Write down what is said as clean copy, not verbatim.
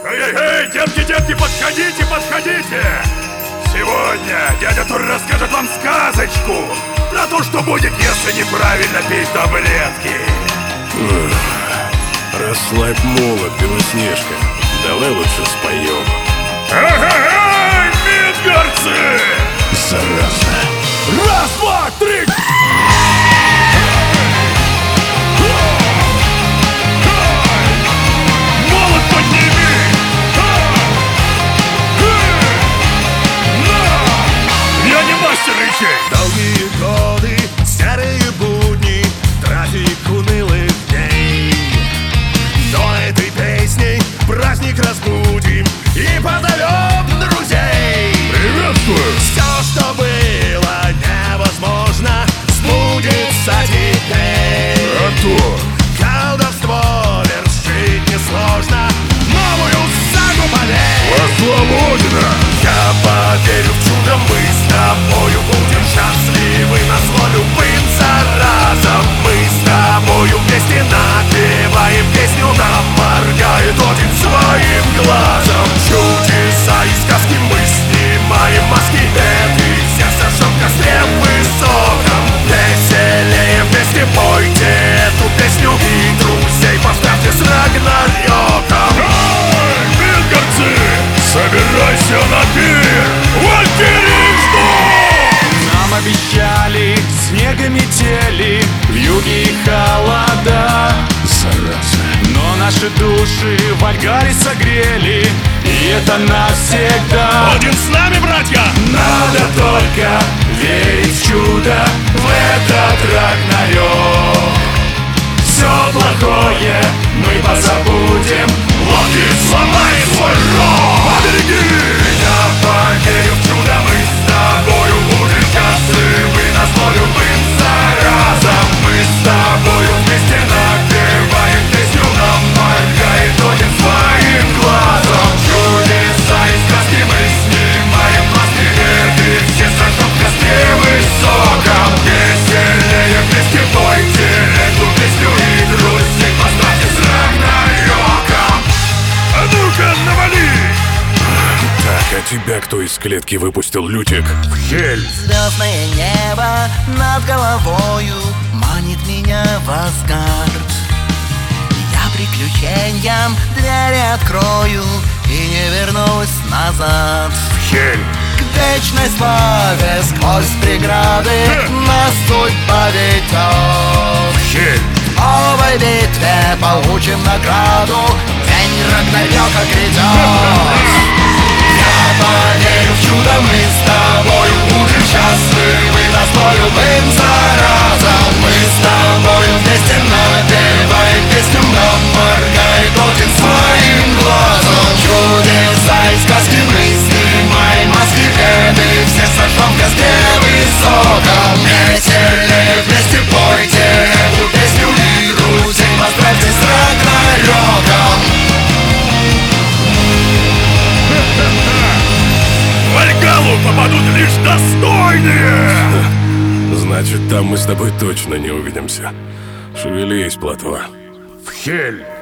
Эй, детки, подходите! Сегодня дядя Тур расскажет вам сказочку про то, что будет, если неправильно пить таблетки. Расслабь молот, Белоснежка. Давай лучше споем. Эй, мидгарцы! Зараза. Раз, два, три! Молот подними! Я не мастер речей! Долгие годы, серые будни, трафик унылых дней. Но этой песней праздник разбудим и позовем друзей. Приветствую! Все, что было невозможно, сбудется теперь. А то! Колдовство вершить несложно, новую сагу поверь. Свободно! Я поверю в чудо, мы с тобою будем счастливы на зло любым заразом. Мы с тобою вместе напеваем песню, нам моргает один своим глазом. Чудеса и сказки мы снимаем маски, беды все сожжем в костре высоком. Веселее вместе пойте эту песню и друзей поздравьте с Рагнарёком. Эй, мидгарцы! Собирайся на пир! Валькирии ждут! Нам обещали снега метели, вьюги и холода. Зараза. Но наши души в Альгаре согрели, и это навсегда. Один с нами, братья! Надо только верить в чудо, в этот Рагнарёк. Все плохое мы позабудем, Локи сломает свой рог! Побереги! Я поверю в чудо, мы с тобою будем счастливы на зло любым заразом. Мы с тобою вместе напеваем песню, нам моргает один своим глазом. Чудеса и сказки мы снимаем маски, беды все сожжем в костре высоком. Веселее вместе пойте эту песню и друзей поздравьте с Рагнарёком. А ну-ка, навали! Так, а тебя кто из клетки выпустил, Лютик? Хель! Звездное небо над головою манит меня в Асгард. Я приключениям двери открою и не вернусь назад. Хель! К вечной славе сквозь преграды нас судьба ведет. Хель! В новой битве получим награду, день Рагнарёка грядет. Я поверю в чудо, мы с тобою будем счастливы на зло любым заразом. Мы с тобою вместе напеваем песню, нам моргает один своим глазом. Чудеса и сказки мы снимаем маски, беды все сожжем в костре высоком. Веселее вместе пойте эту песню и друзей поздравьте с Рагнарёком. В Альгалу попадут лишь достойные! Значит, там мы с тобой точно не увидимся. Шевелись, плотва. Хель!